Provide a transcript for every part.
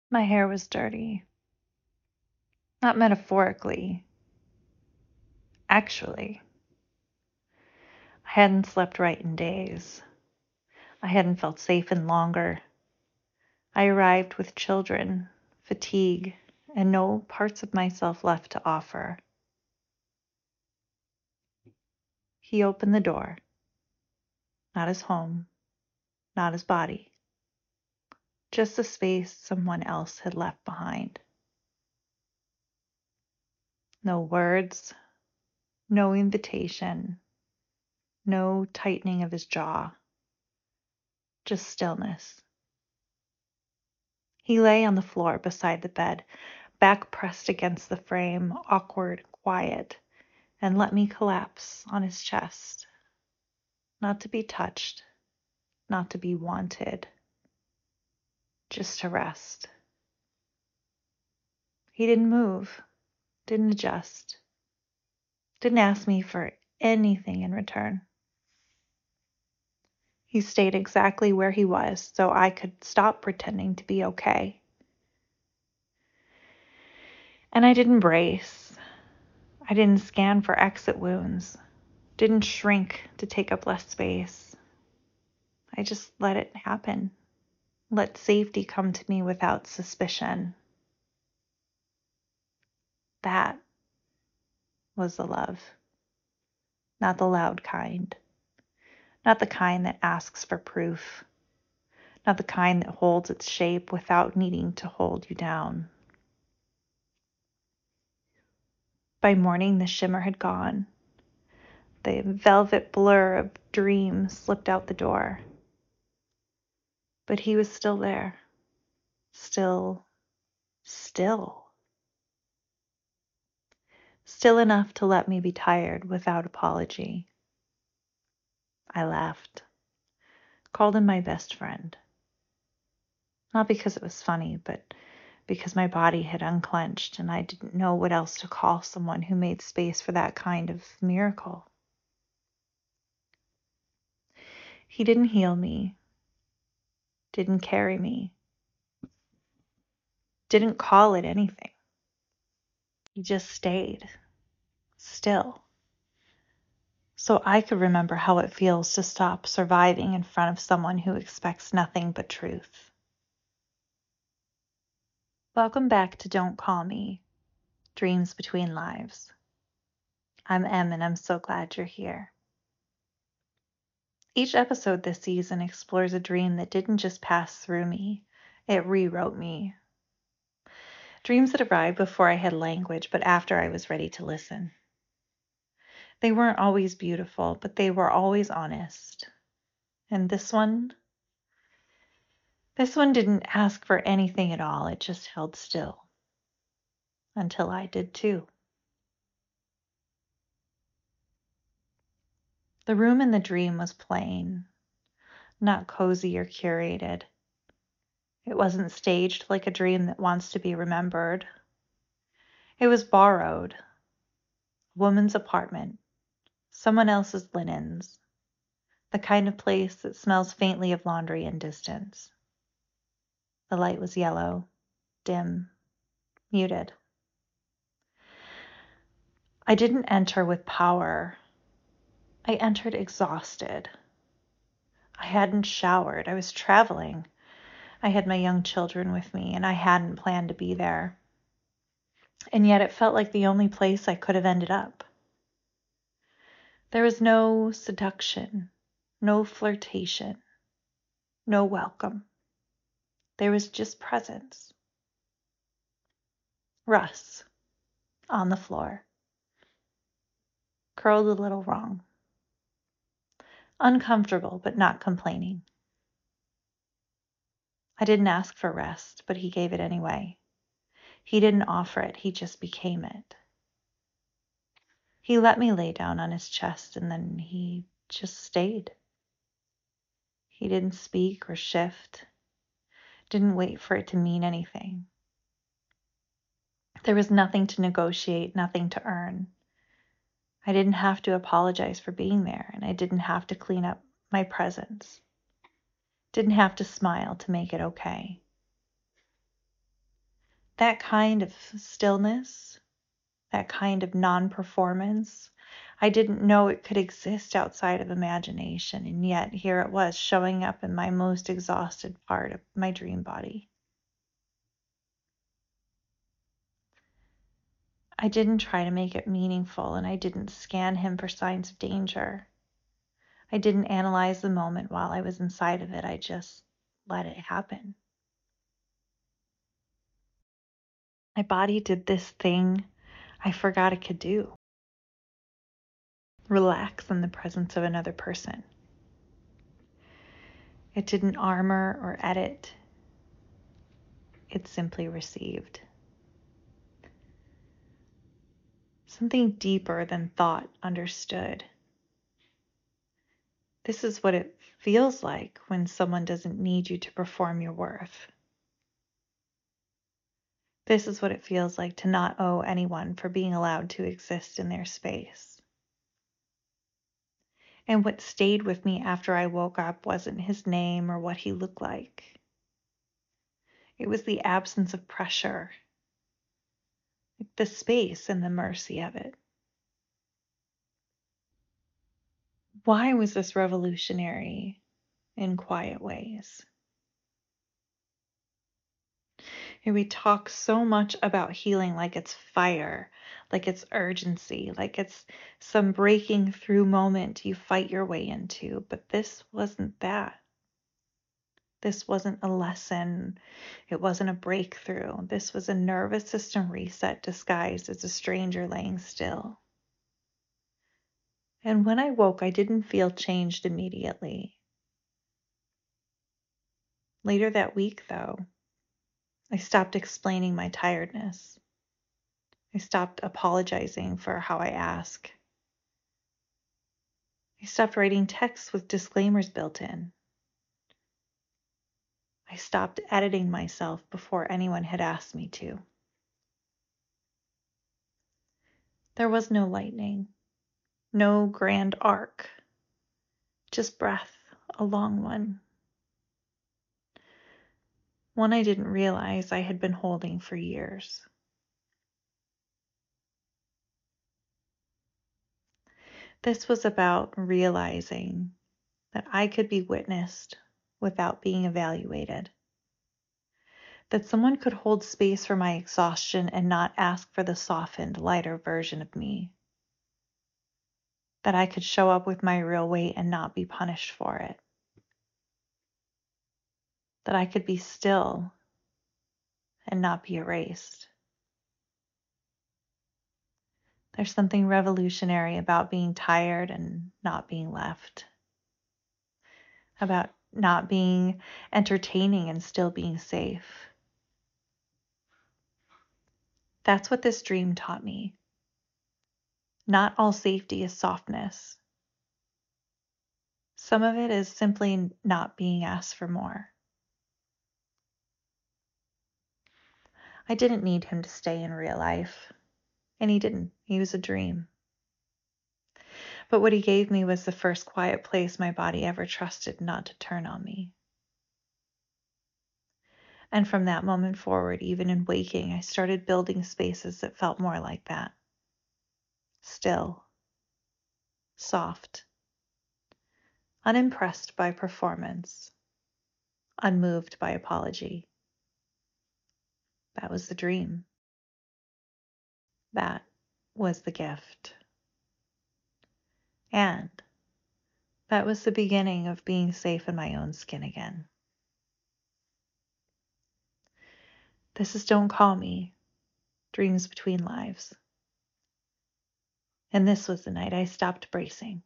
My hair was dirty. Not metaphorically. Actually. I hadn't slept right in days. I hadn't felt safe in longer. I arrived with children, fatigue, and no parts of myself left to offer. He opened the door. Not his home, not his body. Just a space someone else had left behind. No words, no invitation, no tightening of his jaw. Just stillness. He lay on the floor beside the bed, back pressed against the frame, awkward, quiet, and let me collapse on his chest. Not to be touched, not to be wanted, just to rest. He didn't move, didn't adjust, didn't ask me for anything in return. He stayed exactly where he was so I could stop pretending to be okay. And I didn't brace. I didn't scan for exit wounds. Didn't shrink to take up less space. I just let it happen. Let safety come to me without suspicion. That was the love. Not the loud kind. Not the kind that asks for proof. Not the kind that holds its shape without needing to hold you down. By morning, the shimmer had gone. The velvet blur of dreams slipped out the door. But he was still there. Still. Still enough to let me be tired without apology. I laughed. Called him my best friend. Not because it was funny, but because my body had unclenched and I didn't know what else to call someone who made space for that kind of miracle. He didn't heal me, didn't carry me, didn't call it anything. He just stayed, still, so I could remember how it feels to stop surviving in front of someone who expects nothing but truth. Welcome back to Don't Call Me, Dreams Between Lives. I'm Em, and I'm so glad you're here. Each episode this season explores a dream that didn't just pass through me, it rewrote me. Dreams that arrived before I had language, but after I was ready to listen. They weren't always beautiful, but they were always honest. And this one didn't ask for anything at all, it just held still. Until I did too. The room in the dream was plain, not cozy or curated. It wasn't staged like a dream that wants to be remembered. It was borrowed. A woman's apartment, someone else's linens, the kind of place that smells faintly of laundry and distance. The light was yellow, dim, muted. I didn't enter with power. I entered exhausted. I hadn't showered. I was traveling. I had my young children with me, and I hadn't planned to be there. And yet it felt like the only place I could have ended up. There was no seduction, no flirtation, no welcome. There was just presence. Russ, on the floor, curled a little wrong. Uncomfortable, but not complaining. I didn't ask for rest, but he gave it anyway. He didn't offer it, he just became it. He let me lay down on his chest, and then he just stayed. He didn't speak or shift, didn't wait for it to mean anything. There was nothing to negotiate, nothing to earn. I didn't have to apologize for being there, and I didn't have to clean up my presence. Didn't have to smile to make it okay. That kind of stillness, that kind of non-performance, I didn't know it could exist outside of imagination, and yet here it was showing up in my most exhausted part of my dream body. I didn't try to make it meaningful, and I didn't scan him for signs of danger. I didn't analyze the moment while I was inside of it. I just let it happen. My body did this thing I forgot it could do. Relax in the presence of another person. It didn't armor or edit. It simply received. Something deeper than thought understood. This is what it feels like when someone doesn't need you to perform your worth. This is what it feels like to not owe anyone for being allowed to exist in their space. And what stayed with me after I woke up wasn't his name or what he looked like. It was the absence of pressure, the space and the mercy of it. Why was this revolutionary in quiet ways? And we talk so much about healing like it's fire, like it's urgency, like it's some breaking through moment you fight your way into. But this wasn't that. This wasn't a lesson. It wasn't a breakthrough. This was a nervous system reset disguised as a stranger laying still. And when I woke, I didn't feel changed immediately. Later that week, though, I stopped explaining my tiredness. I stopped apologizing for how I ask. I stopped writing texts with disclaimers built in. I stopped editing myself before anyone had asked me to. There was no lightning, no grand arc, just breath, a long one. One I didn't realize I had been holding for years. This was about realizing that I could be witnessed without being evaluated. That someone could hold space for my exhaustion and not ask for the softened, lighter version of me. That I could show up with my real weight and not be punished for it. That I could be still and not be erased. There's something revolutionary about being tired and not being left. About not being entertaining and still being safe. That's what this dream taught me. Not all safety is softness. Some of it is simply not being asked for more. I didn't need him to stay in real life, and he didn't. He was a dream. But what he gave me was the first quiet place my body ever trusted not to turn on me. And from that moment forward, even in waking, I started building spaces that felt more like that. Still, soft, unimpressed by performance, unmoved by apology. That was the dream. That was the gift. And that was the beginning of being safe in my own skin again. This is Don't Call Me, Dreams Between Lives. And this was the night I stopped bracing.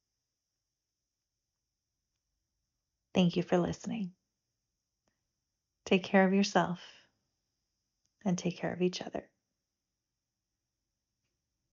Thank you for listening. Take care of yourself and take care of each other.